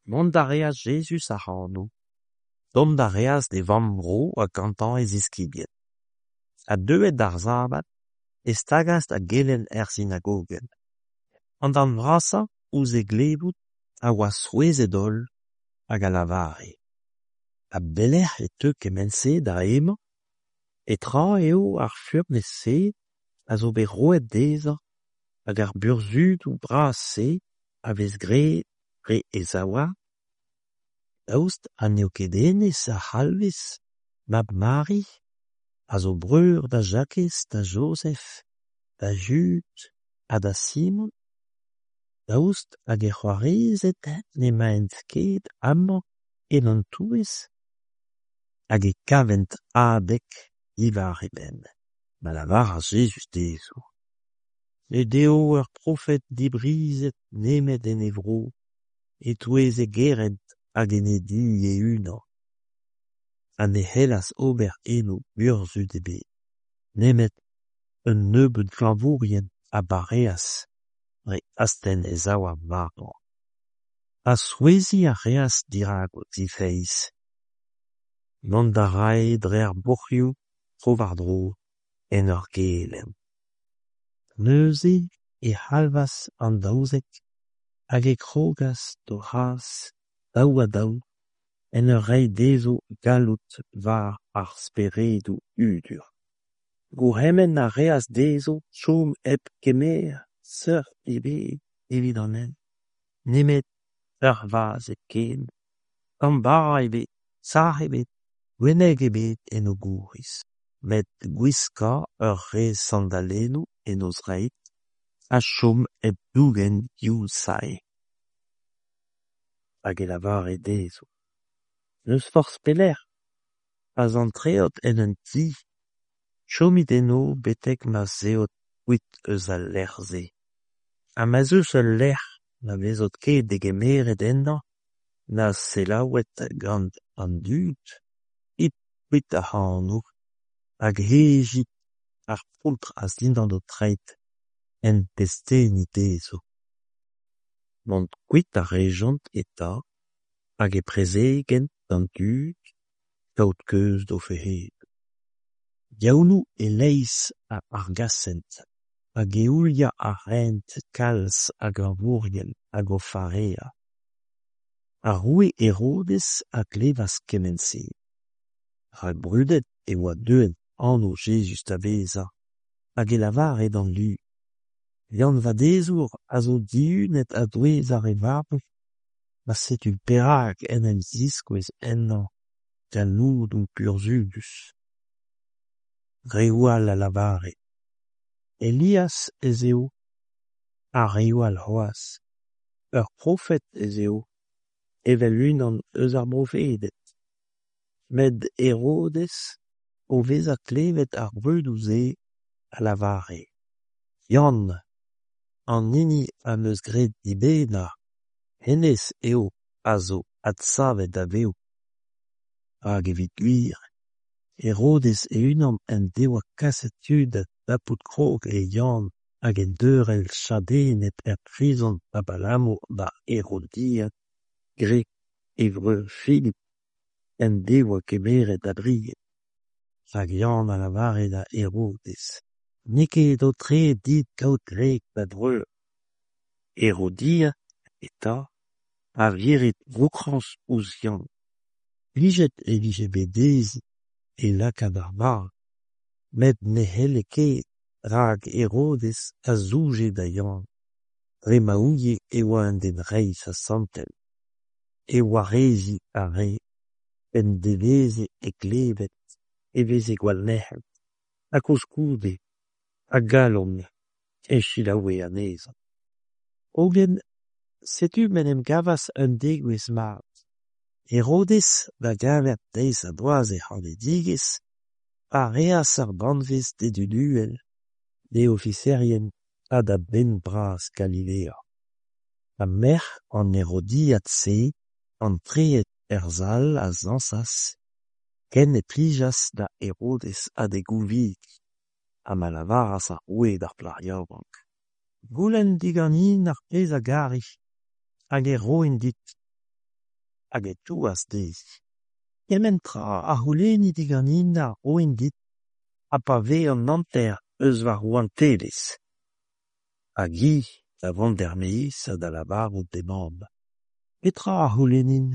Mont da reas Jesus a c'hanno. Dom da reas de vamvro a gantañ ez eskibien. A deuet d'ar zabat, e stagas da gelen synagogen. An dan vrasa, ouz e glebout, a oa souezet-holl hag a lavare. A belec'h e teu kemense da emañ, e tra eo ar furnez se, a zo bet roet dezhañ, hag ar burzhudou bras se, a vez graet re e zaouar. Daoust an neokedenez a c'halvez, mab Mari, a zo breur da Jakez, da Joseph, da Jude, ha da Simon. Daoust hag e c'hoarezet n'emaent ket amañ en an touez, hag e kavent adek ivar e ben. Ma lavar a Jesus dezho. Ne deo ur profet dibrizet nemet en evro, e touez e geret hag en e du e unan. Ha ne c'hellas ober eno burzhud e bet. Nemet un nebeud glanvourien a bareas, re asten e zaouar maror. A souezi a reas dirago zifeiz. Mont da rae dre ar boc'hioù trovardro en ur gelen. Neuze e c'halvas an daouzek hag e krogas do c'has daou a daou en ur reiñ dezo gallout war ar speredoù udur. Gourc'hemen a reas dezo chom hep kemer, seurt ebe evit an hent. Nemet ur vaz e ken, gambara ebet, sar ebet, gweneg ebet en o gouriz. Met gwiska ur re sandalennoù en o zreid, a chom hep dougen diou sai. Hag e lavare dezho. Neus forzh pelec'h, a zantreot en un ti, chomit eno betek ma zeot kuit eus al lec'h-se. Ha ma zeus ul lec'h na vezot ket degemeret ennañ, na selaouet gant an dud, hip kuit a c'hanno, hag hejit ar poultr a zindan o trait en pestenniñ dezho. Mont kuit a rejont eta, hag e prezegent gant dud, kaout keuz do fehet. Yaounou e leiz ar gasent, hag e oulia a rent kalz hag ur vourien hag o farea. A roue Herodes a klevas kemense. Ar brudet e oa deuet anv Jesus da bezañ, hag e lavare d'an lu. Yann va dezour a zo diunet a douez ar e varv, ma setu perak en em ziskouez ennañ galloudou burzhudus. Reoal a lavare. Elias ez eo, a reoal c'hoaz. Ur profet ez eo, evel unan eus ar profedet. Med Herodes o vez a klevet ar vreudou-se a lavare. Yann, an hini am eus graet dibennañ, hennezh eo a zo adsavet da veo. Hag evit gwir, Herodes e unan en deoa kasetudet tapout krog e Yann hag en deurel chadenet prison babalamour da Herodiad, grek e vreur Philip en deoa kemeret da briget. Hag Yann a lavare da Herodes. Neket o tre dit kaout grek da vreur. Herodiad eta a vierit vokrañs ouz Yann. Plijet e vije bedezi e lakaat ar bar, met ne c'helle ket rak Herodes a zouje da Yann. Re maouie e oa un den reiñ sa santel. E oa rezi a re, en deveze e klevet, e veze gwall nec'hel, ha koulskoude, ha galon, e chilaoue anezhañ. Hogen, setu men em gavas un degouez mat. Herodes va gavet deiz a bloaz e c'hannedigez, a reas ar banvez deduduel, de officerien ha da ben bras Galilea. Ha merc'h an Herodiad se, an treet zal a zañsas, ken e plijas da Herodes ha de gouvig, ha ma lavaras ar roue d'ar plar-yaouank. Goulenn diganin ar pezh a gari, hag e roen dit. hag e tuas dezi. Kementra a c'houlenni diganina oen dit a pa ve an nanter eus war oan telez. Hag da vont der meiz a da lavarout de mamb. Petra a c'houlennin?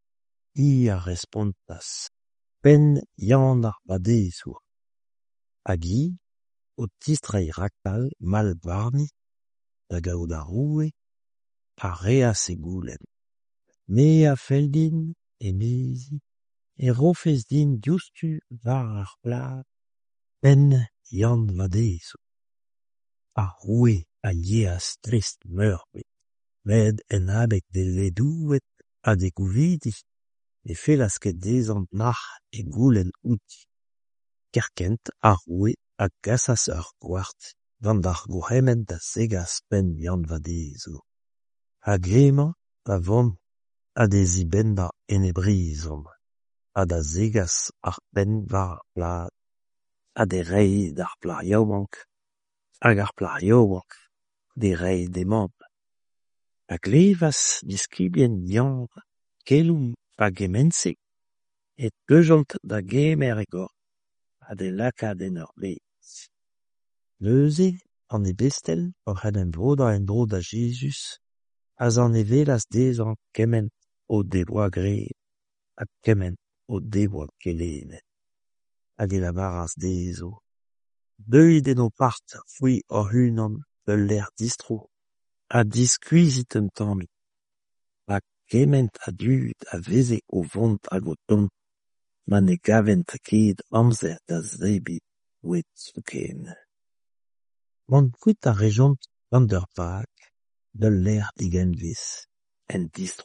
A respontas. Pen yann ar badezour. Hag o tistreiñ raktal mal barni, da gaout a roue, a reas e goulenn. Me a fell din, e mezi, e rofes din diouzhtu war ar plat, pen yann vadezour. A roue a lias trist meurbet, med en abeg de ledouet a de gouvidi, e fellas ket dezant nach e goulenn outi. Kerkent a roue a gasas ur gwart, gant ar gourc'hemment da segas pen yann vadezour. Ha gemañ, da vont, a de zibenda en e brizom, a da segas ar pen war ar plat, a de reiñ d'ar plat yaouank, hag ar plat yaouank, de reiñ de mamb. A glevas diskibien yann keloù pa gemensek, et peujont da gemer e gor, a de lakad en ur bez. Neuze, an e bestel, oc'h en broda en dro da Jesus, az an e velas dezan kement o devoa gred, ha kement o devoa kelennet. Hag e lavaras dezo. Deuit en o part fouiñ hor unan peul lec'h distro, ha diskuizit un tammig. Ha kement a dud a veze o vont hag o tont, ma ne gavent ket amzer da zebriñ ouet souken. Mont kouit a rejont gant ur vag, d'ul lec'h digenvez, en distro.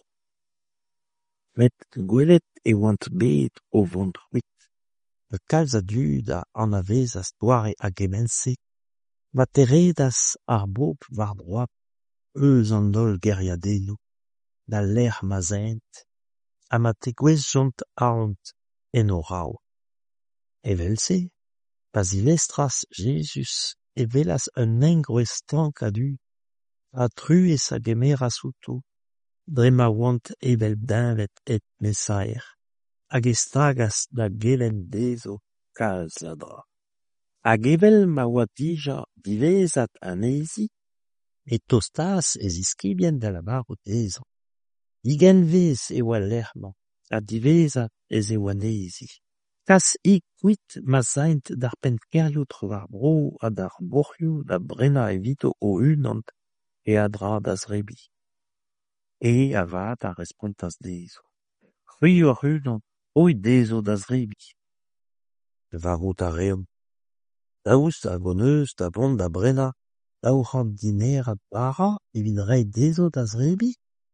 Met gwelet e oant bet o vont c'hwit. Da kalz a dud a anavezas doare a gemensek, ma teredas ar bob war droap eus an holl geriadennoù, da lec'h mazent, ha ma te gwezjont aont en o rao. Evel-se, pa zilestras Jesus e velas un engrouez stank a dud, a truez a gemeras outo, dre ma oant evel dinvet et mesaer, hag e stagas da gelen dezo kalz a dra. Hag evel ma oa dija divezat anezi, e tostas e ziskibien da lavarout dezan. Digenvez e oa lec'hman, ha divezat ez e oa anezi. Kas I kuit ma zaint d'ar penkerioù war bro ha d'ar borc'hioù da brena evito o unant e a dra da zrebi. E a vat a respontas dezo. C'hwi hor unant, oit dezo da zrebi. Lavarout a reom. Daoust a goneus da vont da brena, daourant dinerat bara evit reiñ dezo da zrebi?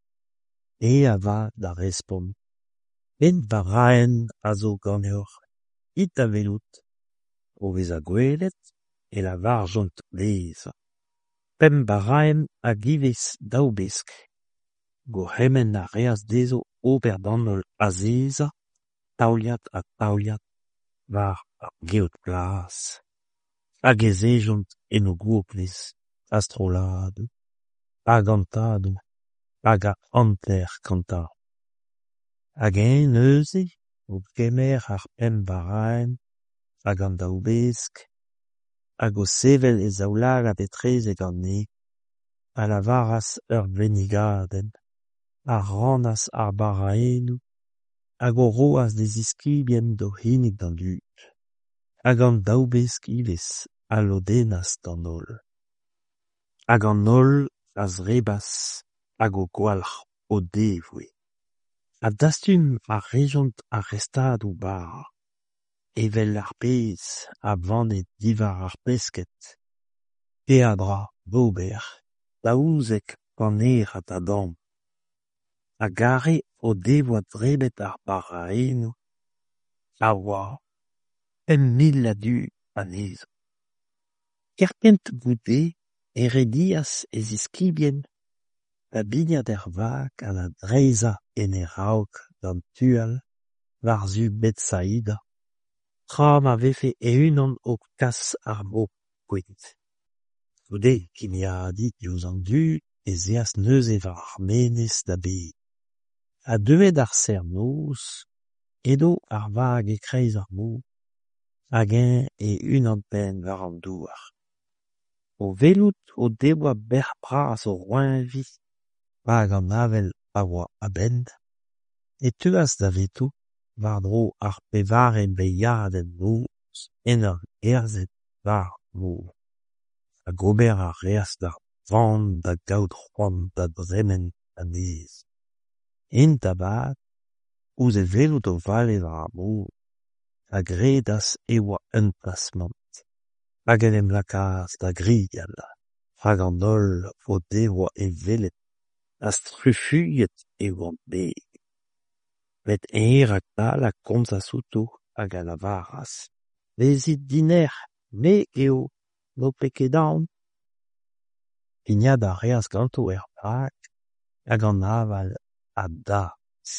E a vat a respont. Ben varaen a zo ganeoc'h. It a velout. O vez a gwelet, e la varjont leza. Pem baraen a givez daoubesk. Gourc'hemenn a reas dezo ober d'anol a zeza, taouliat a taouliat, war ar geot plas. Hag e zejont en o gourpnez, astroladou, pagantadou, hag a anter kanta. Hag en neuze, o kemer ar pem baraen, hag an daoubesk, hag o sevel e zaoulagad etrezek an ne, a lavaras ur venigadenn, a rannas ar baraennoù, hag o roas de ziskibien do hinnig d'an dud, hag an daoubesk ivez a lodennas d'an holl. Hag an holl a zrebas hag o gwalc'h o devoe. Ha dastum a rejont a restadoù bar, evel ar pezh a vannet divar ar pesket, pe a dra d'ober, daouzek panerat a damp. A gare o devoa drebet ar baraennoù, a oa, en mil a du anezho. Kerkent goude e redias e ziskibien, da bignat er vag a la dreiza en e raok d'an tual, war zu Betsaïda, tra ma vefe e unan o kas ar bo kwit. Goude kin ya dit diouz an dud e zeas neuze war ar menez da bet. A deuet ar sernoz, edo ar vag e kreiz ar mou, hag-eñ e unan penn war an douar. O velout o devoa bec'h bras o roeñvi hag an avel a oa a-benn, e teuas da veto war-dro ar pevare beiadenn noz en ur gerzhet war mor. A gober a reas d'ar vann da gaout c'hoant da dremen a-nez. Entabat, ouze velout o vale war ar mor, a gredas e oa un plasmant. Hag en em lakaz da grial, hag an holl o devoa e velet, a strufuilhet e oan beg. Met erak tal a komz a souto hag a lavaras. Vezit diner, me eo, no peket daon. Pignat a reas ganto brak, hag an aval a daz.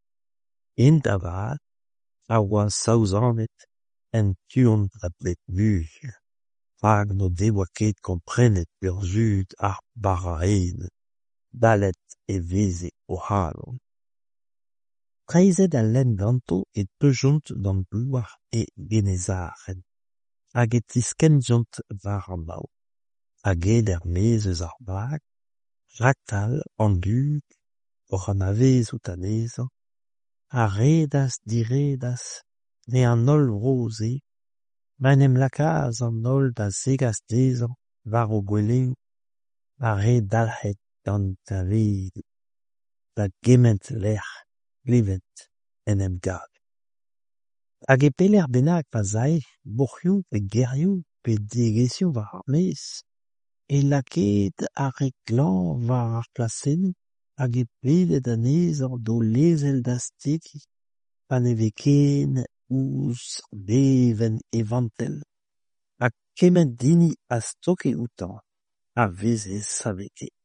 Entabat, a oa saouzannet en tuont da blet mul. Hag no devoa ket komprenet burzhud ar baraen, dalet e veze o c'halon. Preizet a lenn ganto e teujont d'an douar e genezaren, hag e tiskennjont war an nao. Hag er mezeus ar bag, raktal an dud, oc'h an avezout anezhañ, a redas diredas ne an holl vroze, ma en em lakaz an holl da zegas dezhañ war o gweleoù, a re dalc'het gant avedoù, da gement lec'h glevet en em gag. Hag e pelec'h bennak pa zay, boc'hioù pe gerioù pe degesioù war ar maez, e lakaet a reklan war ar plasennoù hag e pedet anezhañ do lezel da steki pa ne vez ken ouz leven e vantel. Ha kement dini a stoke outan a vezez savete.